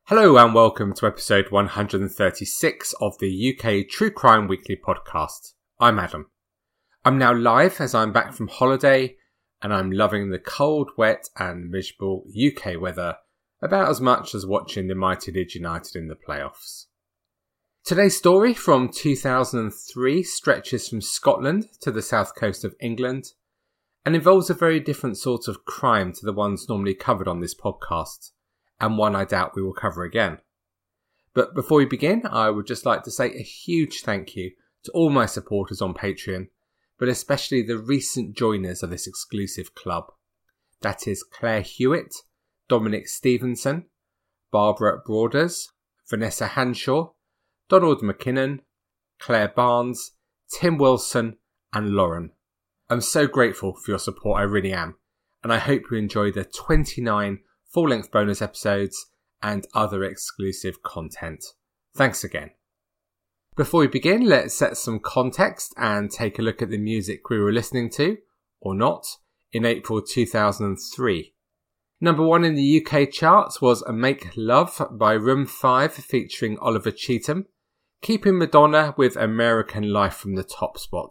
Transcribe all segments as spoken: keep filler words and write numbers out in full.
Hello and welcome to episode one hundred thirty-six of the U K True Crime Weekly podcast. I'm Adam. I'm now live as I'm back from holiday and I'm loving the cold, wet and miserable U K weather about as much as watching the mighty Leeds United in the playoffs. Today's story from two thousand three stretches from Scotland to the south coast of England and involves a very different sort of crime to the ones normally covered on this podcast, and one I doubt we will cover again. But before we begin, I would just like to say a huge thank you to all my supporters on Patreon, but especially the recent joiners of this exclusive club. That is Claire Hewitt, Dominic Stevenson, Barbara Broaders, Vanessa Hanshaw, Donald McKinnon, Claire Barnes, Tim Wilson and Lauren. I'm so grateful for your support, I really am, and I hope you enjoy the twenty-nine full-length bonus episodes and other exclusive content. Thanks again. Before we begin, let's set some context and take a look at the music we were listening to, or not, in April two thousand three. Number one in the U K charts was A Make Love by Room five featuring Oliver Cheetham, keeping Madonna with American Life from the top spot.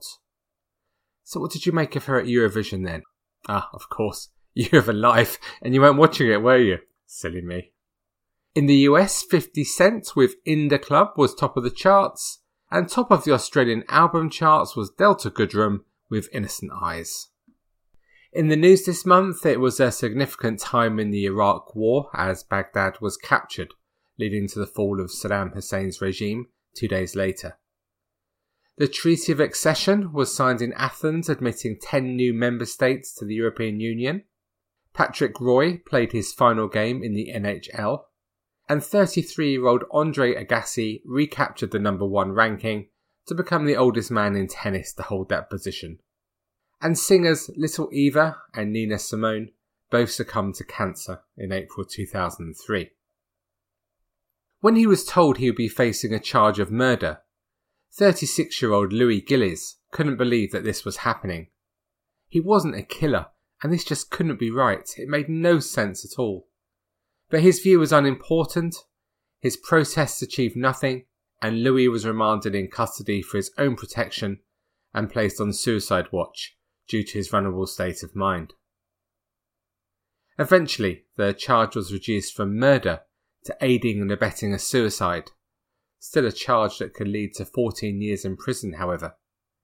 So what did you make of her at Eurovision then? Ah, of course, you have a life and you weren't watching it, were you? Silly me. In the U S, fifty Cent with In Da Club was top of the charts, and top of the Australian album charts was Delta Goodrem with Innocent Eyes. In the news this month, it was a significant time in the Iraq War as Baghdad was captured, leading to the fall of Saddam Hussein's regime two days later. The Treaty of Accession was signed in Athens, admitting ten new member states to the European Union. Patrick Roy played his final game in the N H L. And thirty-three-year-old Andre Agassi recaptured the number one ranking to become the oldest man in tennis to hold that position. And singers Little Eva and Nina Simone both succumbed to cancer in April two thousand three. When he was told he would be facing a charge of murder, thirty-six-year-old Louis Gillies couldn't believe that this was happening. He wasn't a killer, and this just couldn't be right. It made no sense at all. But his view was unimportant, his protests achieved nothing, and Louis was remanded in custody for his own protection and placed on suicide watch due to his vulnerable state of mind. Eventually, the charge was reduced from murder to aiding and abetting a suicide. Still a charge that could lead to fourteen years in prison, however.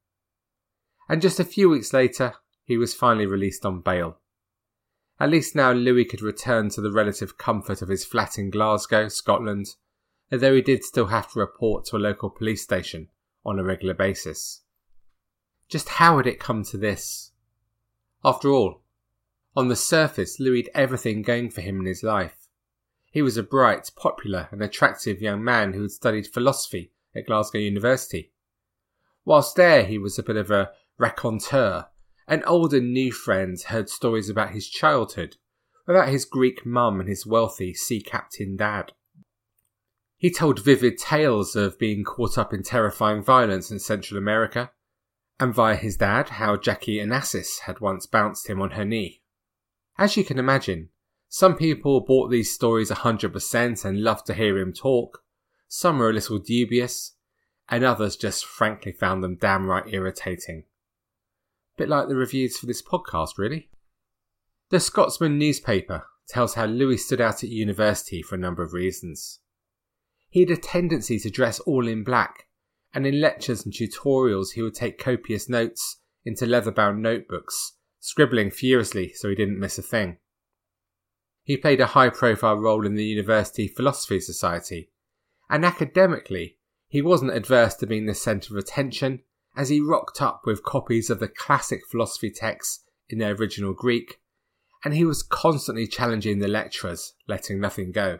And just a few weeks later, he was finally released on bail. At least now Louis could return to the relative comfort of his flat in Glasgow, Scotland, although he did still have to report to a local police station on a regular basis. Just how had it come to this? After all, on the surface, Louis had everything going for him in his life. He was a bright, popular and attractive young man who had studied philosophy at Glasgow University. Whilst there, he was a bit of a raconteur, and old and new friends heard stories about his childhood, about his Greek mum and his wealthy sea captain dad. He told vivid tales of being caught up in terrifying violence in Central America, and via his dad how Jackie Onassis had once bounced him on her knee. As you can imagine, some people bought these stories one hundred percent and loved to hear him talk, some were a little dubious, and others just frankly found them damn right irritating. Bit like the reviews for this podcast, really. The Scotsman newspaper tells how Louis stood out at university for a number of reasons. He had a tendency to dress all in black, and in lectures and tutorials he would take copious notes into leather-bound notebooks, scribbling furiously so he didn't miss a thing. He played a high-profile role in the University Philosophy Society, and academically he wasn't adverse to being the centre of attention, as he rocked up with copies of the classic philosophy texts in their original Greek, and he was constantly challenging the lecturers, letting nothing go.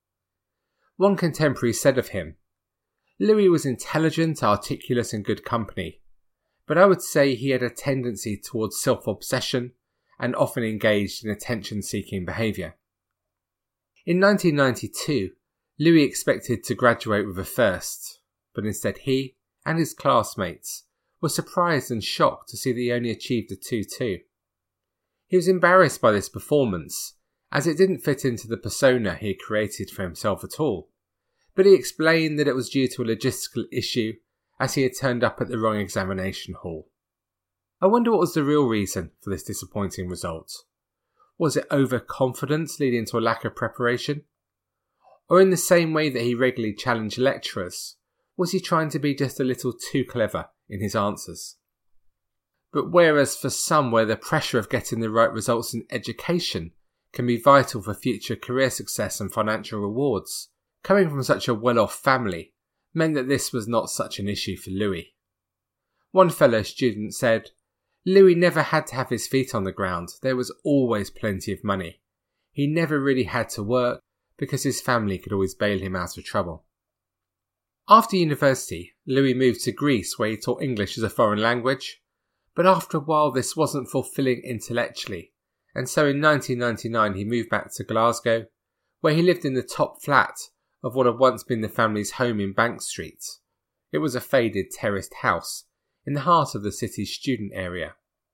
One contemporary said of him, Louis was intelligent, articulate and good company, but I would say he had a tendency towards self-obsession and often engaged in attention-seeking behaviour. In nineteen ninety-two, Louis expected to graduate with a first, but instead he and his classmates were surprised and shocked to see that he only achieved a two two. He was embarrassed by this performance as it didn't fit into the persona he had created for himself at all, but he explained that it was due to a logistical issue as he had turned up at the wrong examination hall. I wonder what was the real reason for this disappointing result. Was it overconfidence leading to a lack of preparation? Or in the same way that he regularly challenged lecturers, was he trying to be just a little too clever in his answers? But whereas for some where the pressure of getting the right results in education can be vital for future career success and financial rewards, coming from such a well-off family meant that this was not such an issue for Louis. One fellow student said, Louis never had to have his feet on the ground, there was always plenty of money. He never really had to work because his family could always bail him out of trouble. After university, Louis moved to Greece where he taught English as a foreign language, but after a while this wasn't fulfilling intellectually, and so in nineteen ninety-nine he moved back to Glasgow, where he lived in the top flat of what had once been the family's home in Bank Street. It was a faded terraced house in the heart of the city's student area.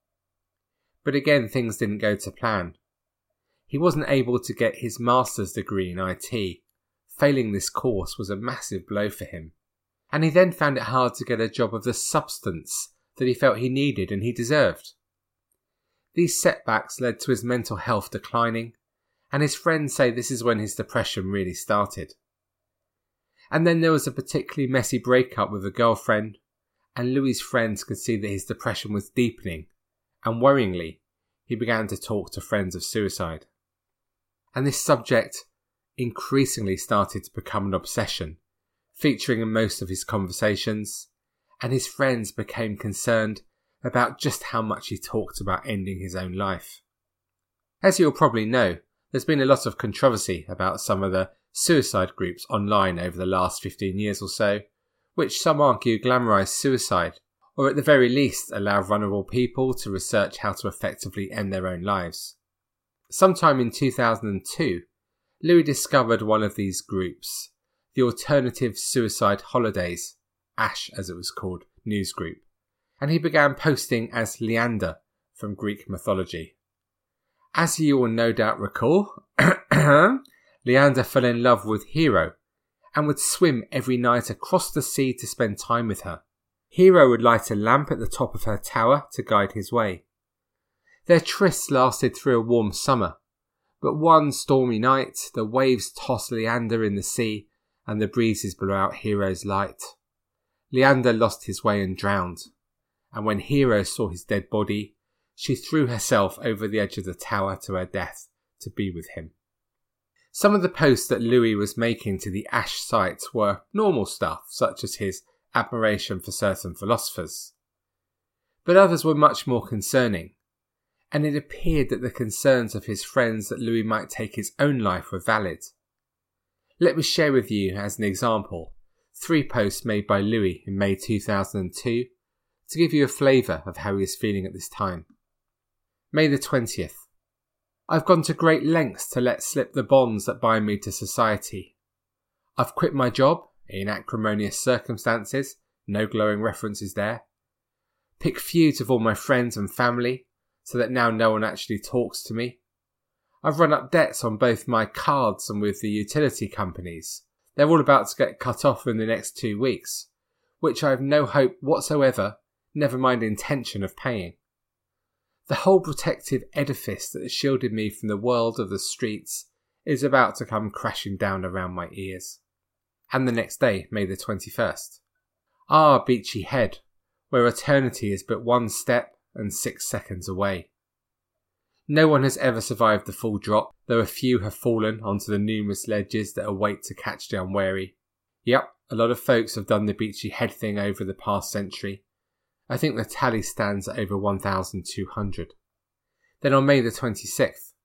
But again things didn't go to plan. He wasn't able to get his master's degree in I T. Failing this course was a massive blow for him, and he then found it hard to get a job of the substance that he felt he needed and he deserved. These setbacks led to his mental health declining, and his friends say this is when his depression really started. And then there was a particularly messy breakup with a girlfriend, and Louis's friends could see that his depression was deepening, and worryingly, he began to talk to friends of suicide. And this subject increasingly started to become an obsession, featuring in most of his conversations, and his friends became concerned about just how much he talked about ending his own life. As you'll probably know, there's been a lot of controversy about some of the suicide groups online over the last fifteen years or so, which some argue glamorise suicide, or at the very least allow vulnerable people to research how to effectively end their own lives. Sometime in two thousand two, Louis discovered one of these groups, the Alternative Suicide Holidays, ASH as it was called, news group, and he began posting as Leander from Greek mythology. As you will no doubt recall, Leander fell in love with Hero and would swim every night across the sea to spend time with her. Hero would light a lamp at the top of her tower to guide his way. Their tryst lasted through a warm summer, but one stormy night the waves tossed Leander in the sea and the breezes blew out Hero's light. Leander lost his way and drowned, and when Hero saw his dead body, she threw herself over the edge of the tower to her death to be with him. Some of the posts that Louis was making to the ASH site were normal stuff, such as his admiration for certain philosophers. But others were much more concerning, and it appeared that the concerns of his friends that Louis might take his own life were valid. Let me share with you, as an example, three posts made by Louis in May two thousand two to give you a flavour of how he is feeling at this time. May the twentieth. I've gone to great lengths to let slip the bonds that bind me to society. I've quit my job, in acrimonious circumstances, no glowing references there. Pick feuds with all my friends and family, so that now no one actually talks to me. I've run up debts on both my cards and with the utility companies. They're all about to get cut off in the next two weeks, which I have no hope whatsoever, never mind intention of paying. The whole protective edifice that has shielded me from the world of the streets is about to come crashing down around my ears. And the next day, May the twenty-first. Ah, Beachy Head, where eternity is but one step and six seconds away. No one has ever survived the full drop, though a few have fallen onto the numerous ledges that await to catch the unwary. Yep, a lot of folks have done the Beachy Head thing over the past century. I think the tally stands at over one thousand two hundred. Then on May the twenty-sixth.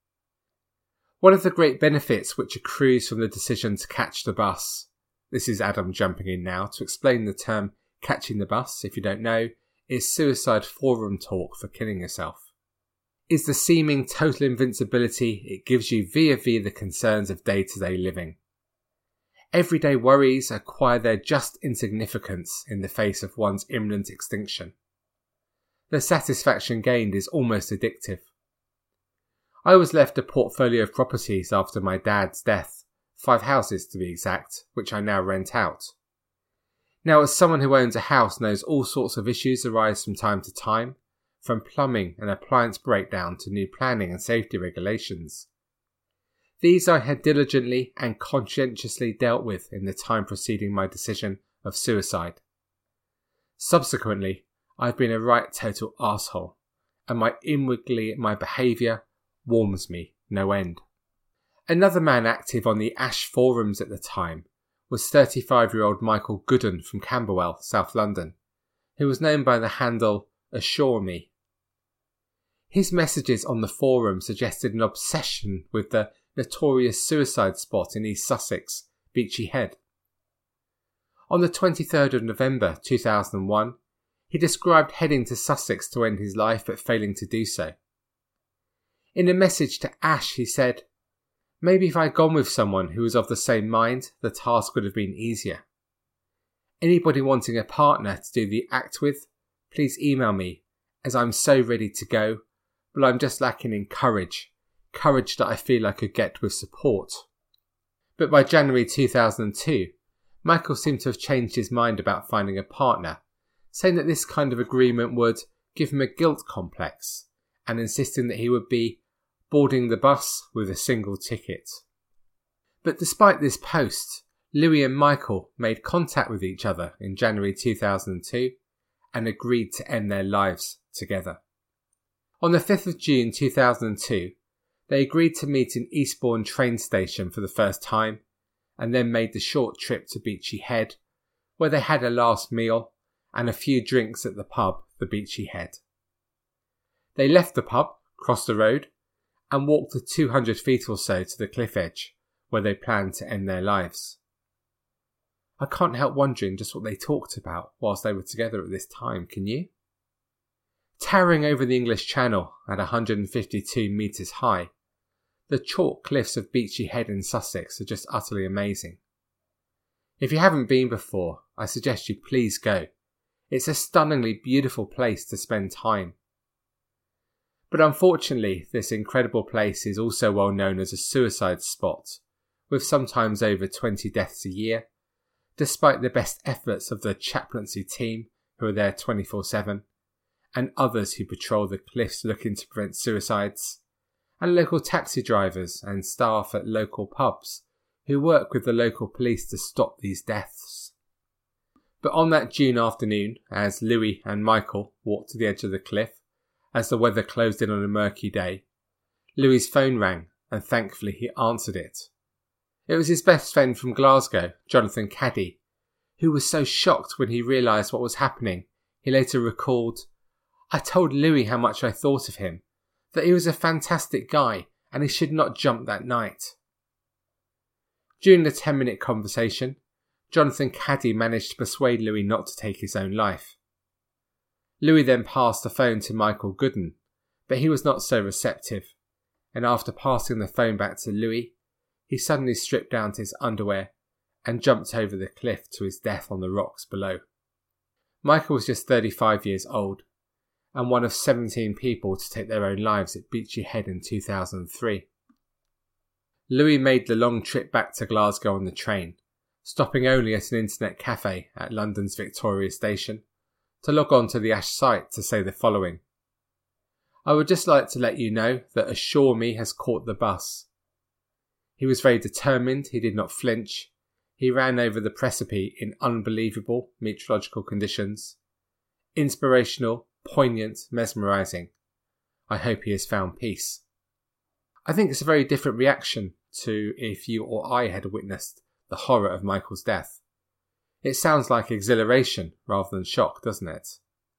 One of the great benefits which accrues from the decision to catch the bus, this is Adam jumping in now to explain the term catching the bus, if you don't know, is suicide forum talk for killing yourself, is the seeming total invincibility it gives you vis-a-vis the concerns of day-to-day living. Everyday worries acquire their just insignificance in the face of one's imminent extinction. The satisfaction gained is almost addictive. I was left a portfolio of properties after my dad's death, five houses to be exact, which I now rent out. Now, as someone who owns a house knows all sorts of issues arise from time to time, from plumbing and appliance breakdown to new planning and safety regulations. These I had diligently and conscientiously dealt with in the time preceding my decision of suicide. Subsequently, I've been a right total arsehole, and my inwardly my behaviour warms me no end. Another man active on the Ash forums at the time was thirty-five-year-old Michael Gooden from Camberwell, South London, who was known by the handle Assure Me. His messages on the forum suggested an obsession with the notorious suicide spot in East Sussex, Beachy Head. On the twenty-third of November two thousand one, he described heading to Sussex to end his life but failing to do so. In a message to Ash, he said, "Maybe if I'd gone with someone who was of the same mind, the task would have been easier. Anybody wanting a partner to do the act with, please email me, as I'm so ready to go, but I'm just lacking in courage, courage that I feel I could get with support." But by January two thousand two, Michael seemed to have changed his mind about finding a partner, saying that this kind of agreement would give him a guilt complex, and insisting that he would be boarding the bus with a single ticket. But despite this post, Louis and Michael made contact with each other in January two thousand two and agreed to end their lives together. On the fifth of June two thousand two, they agreed to meet in Eastbourne train station for the first time, and then made the short trip to Beachy Head, where they had a last meal and a few drinks at the pub, the Beachy Head. They left the pub, crossed the road, and walked the two hundred feet or so to the cliff edge, where they planned to end their lives. I can't help wondering just what they talked about whilst they were together at this time, can you? Towering over the English Channel at one hundred fifty-two metres high, the chalk cliffs of Beachy Head in Sussex are just utterly amazing. If you haven't been before, I suggest you please go. It's a stunningly beautiful place to spend time. But unfortunately, this incredible place is also well known as a suicide spot, with sometimes over twenty deaths a year, despite the best efforts of the chaplaincy team, who are there twenty-four seven, and others who patrol the cliffs looking to prevent suicides, and local taxi drivers and staff at local pubs who work with the local police to stop these deaths. But on that June afternoon, as Louis and Michael walked to the edge of the cliff, as the weather closed in on a murky day, Louis's phone rang, and thankfully he answered it. It was his best friend from Glasgow, Jonathan Caddy, who was so shocked when he realised what was happening. He later recalled, "I told Louis how much I thought of him, that he was a fantastic guy and he should not jump that night." During the ten-minute conversation, Jonathan Caddy managed to persuade Louis not to take his own life. Louis then passed the phone to Michael Gooden, but he was not so receptive, and after passing the phone back to Louis, he suddenly stripped down to his underwear and jumped over the cliff to his death on the rocks below. Michael was just thirty-five years old, and one of seventeen people to take their own lives at Beachy Head in two thousand three. Louis made the long trip back to Glasgow on the train, stopping only at an internet cafe at London's Victoria Station, to log on to the Ash site to say the following: "I would just like to let you know that Assure Me has caught the bus. He was very determined, he did not flinch, he ran over the precipice in unbelievable meteorological conditions. Inspirational, poignant, mesmerising. I hope he has found peace." I think it's a very different reaction to if you or I had witnessed the horror of Michael's death. It sounds like exhilaration rather than shock, doesn't it?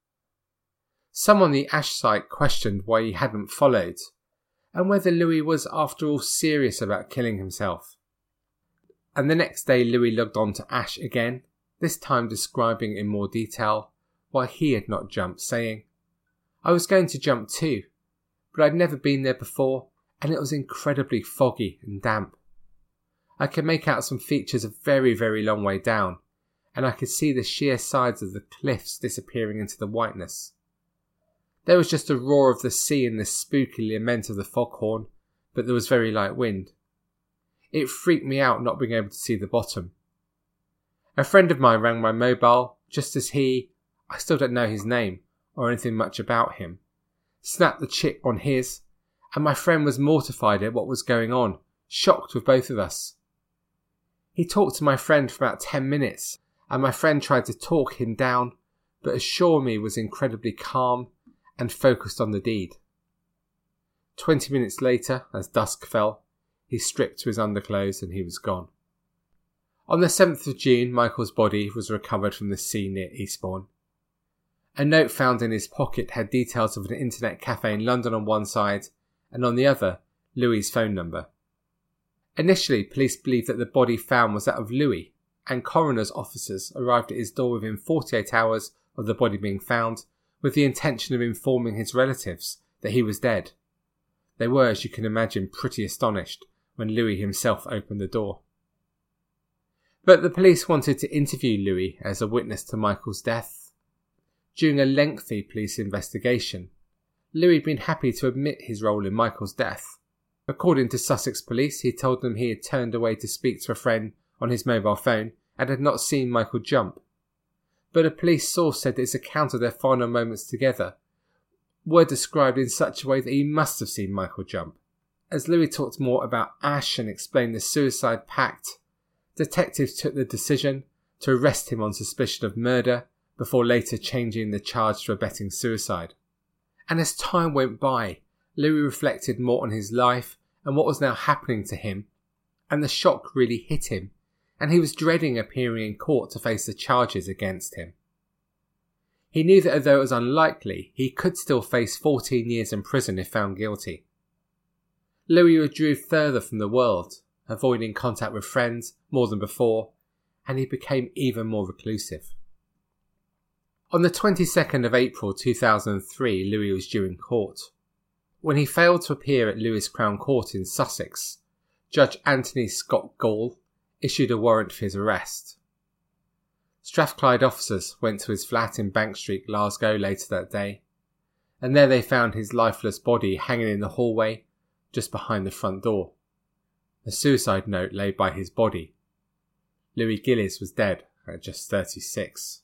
Some on the Ash site questioned why he hadn't followed, and whether Louis was after all serious about killing himself. And the next day Louis logged on to Ash again, this time describing in more detail why he had not jumped, saying, "I was going to jump too, but I'd never been there before and it was incredibly foggy and damp. I could make out some features a very, very long way down, and I could see the sheer sides of the cliffs disappearing into the whiteness. There was just a roar of the sea and the spooky lament of the foghorn, but there was very light wind. It freaked me out not being able to see the bottom. A friend of mine rang my mobile just as he, I still don't know his name or anything much about him, snapped the chip on his, and my friend was mortified at what was going on, shocked with both of us. He talked to my friend for about ten minutes, and my friend tried to talk him down, but assured me was incredibly calm and focused on the deed. Twenty minutes later, as dusk fell, he stripped to his underclothes and he was gone. On the seventh of June, Michael's body was recovered from the sea near Eastbourne. A note found in his pocket had details of an internet cafe in London on one side, and on the other, Louis's phone number. Initially, police believed that the body found was that of Louis, and coroner's officers arrived at his door within forty-eight hours of the body being found, with the intention of informing his relatives that he was dead. They were, as you can imagine, pretty astonished when Louis himself opened the door. But the police wanted to interview Louis as a witness to Michael's death. During a lengthy police investigation, Louis had been happy to admit his role in Michael's death. According to Sussex police, he told them he had turned away to speak to a friend on his mobile phone and had not seen Michael jump. But a police source said that his account of their final moments together were described in such a way that he must have seen Michael jump. As Louis talked more about Ash and explained the suicide pact, detectives took the decision to arrest him on suspicion of murder before later changing the charge to abetting suicide. And as time went by, Louis reflected more on his life and what was now happening to him, and the shock really hit him, and he was dreading appearing in court to face the charges against him. He knew that although it was unlikely, he could still face fourteen years in prison if found guilty. Louis withdrew further from the world, avoiding contact with friends more than before, and he became even more reclusive. On the twenty-second of April two thousand three, Louis was due in court. When he failed to appear at Lewes Crown Court in Sussex, Judge Anthony Scott Gall issued a warrant for his arrest. Strathclyde officers went to his flat in Bank Street, Glasgow, later that day, and there they found his lifeless body hanging in the hallway just behind the front door. A suicide note lay by his body. Louis Gillis was dead at just thirty-six.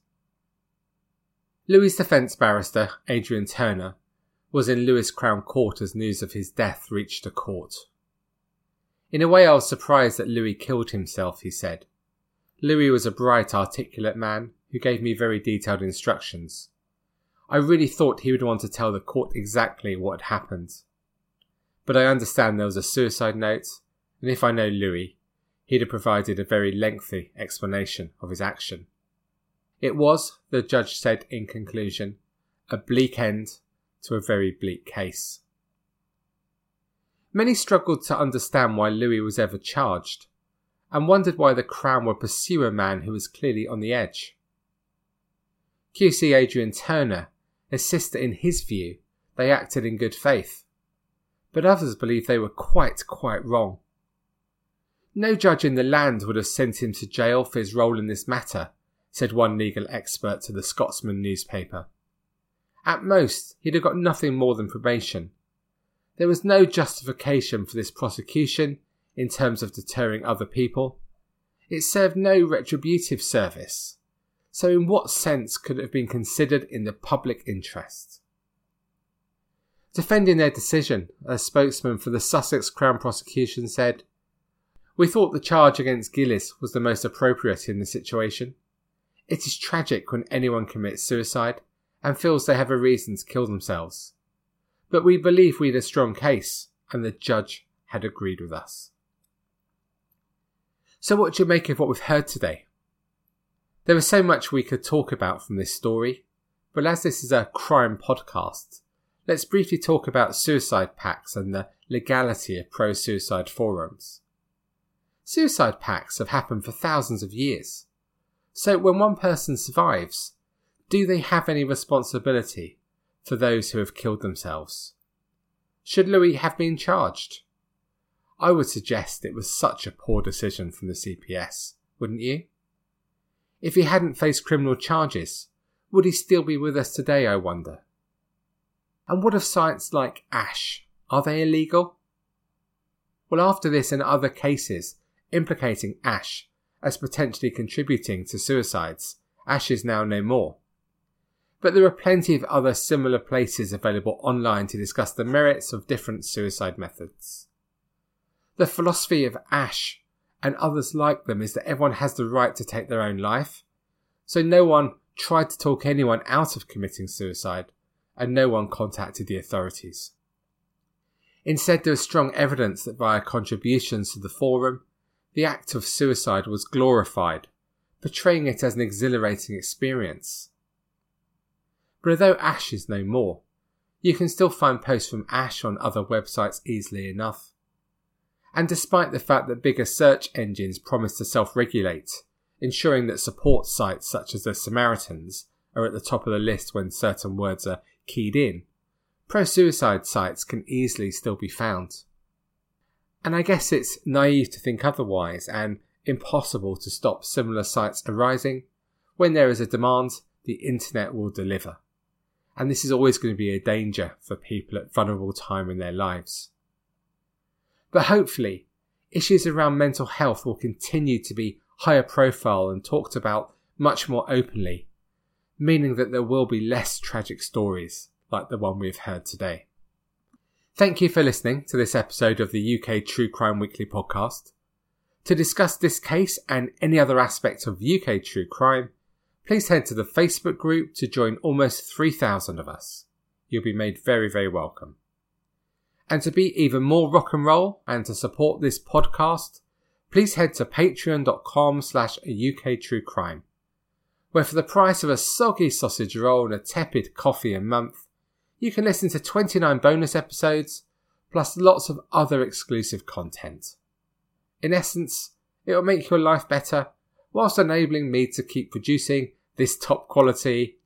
Louis's defence barrister, Adrian Turner, was in Lewes Crown Court as news of his death reached the court. In a way I was surprised that Louis killed himself, he said. Louis was a bright, articulate man who gave me very detailed instructions. I really thought he would want to tell the court exactly what had happened. But I understand there was a suicide note, and if I know Louis, he'd have provided a very lengthy explanation of his action. It was, the judge said in conclusion, a bleak end to a very bleak case. Many struggled to understand why Louis was ever charged, and wondered why the Crown would pursue a man who was clearly on the edge. Q C Adrian Turner insisted that in his view they acted in good faith, but others believed they were quite, quite wrong. No judge in the land would have sent him to jail for his role in this matter, said one legal expert to the Scotsman newspaper. At most, he'd have got nothing more than probation. There was no justification for this prosecution in terms of deterring other people. It served no retributive service. So in what sense could it have been considered in the public interest? Defending their decision, a spokesman for the Sussex Crown prosecution said, "We thought the charge against Gillis was the most appropriate in the situation. It is tragic when anyone commits suicide and feels they have a reason to kill themselves. But we believe we had a strong case, and the judge had agreed with us." So what do you make of what we've heard today? There is so much we could talk about from this story, but as this is a crime podcast, let's briefly talk about suicide pacts and the legality of pro-suicide forums. Suicide pacts have happened for thousands of years. So when one person survives, do they have any responsibility for those who have killed themselves? Should Louis have been charged? I would suggest it was such a poor decision from the C P S, wouldn't you? If he hadn't faced criminal charges, would he still be with us today, I wonder? And what of sites like Ash? Are they illegal? Well, after this and other cases implicating Ash as potentially contributing to suicides, Ash is now no more. But there are plenty of other similar places available online to discuss the merits of different suicide methods. The philosophy of Ash and others like them is that everyone has the right to take their own life, so no one tried to talk anyone out of committing suicide, and no one contacted the authorities. Instead, there is strong evidence that via contributions to the forum, the act of suicide was glorified, portraying it as an exhilarating experience. But although Ash is no more, you can still find posts from Ash on other websites easily enough. And despite the fact that bigger search engines promise to self-regulate, ensuring that support sites such as the Samaritans are at the top of the list when certain words are keyed in, pro-suicide sites can easily still be found. And I guess it's naive to think otherwise and impossible to stop similar sites arising. When there is a demand, the internet will deliver. And this is always going to be a danger for people at vulnerable time in their lives. But hopefully, issues around mental health will continue to be higher profile and talked about much more openly, meaning that there will be less tragic stories like the one we've heard today. Thank you for listening to this episode of the U K True Crime Weekly podcast. To discuss this case and any other aspect of U K true crime, please head to the Facebook group to join almost three thousand of us. You'll be made very, very welcome. And to be even more rock and roll and to support this podcast, please head to patreon.com slash uktruecrime, where for the price of a soggy sausage roll and a tepid coffee a month, you can listen to twenty-nine bonus episodes, plus lots of other exclusive content. In essence, it will make your life better, whilst enabling me to keep producing this top quality,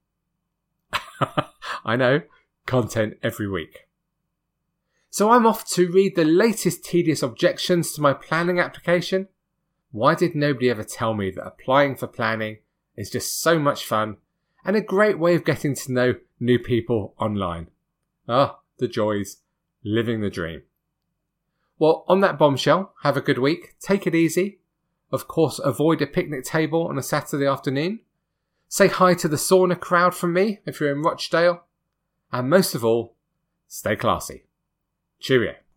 I know, content every week. So I'm off to read the latest tedious objections to my planning application. Why did nobody ever tell me that applying for planning is just so much fun and a great way of getting to know new people online? Ah, the joys, living the dream. Well, on that bombshell, have a good week, take it easy. Of course, avoid a picnic table on a Saturday afternoon. Say hi to the sauna crowd from me if you're in Rochdale. And most of all, stay classy. Cheerio.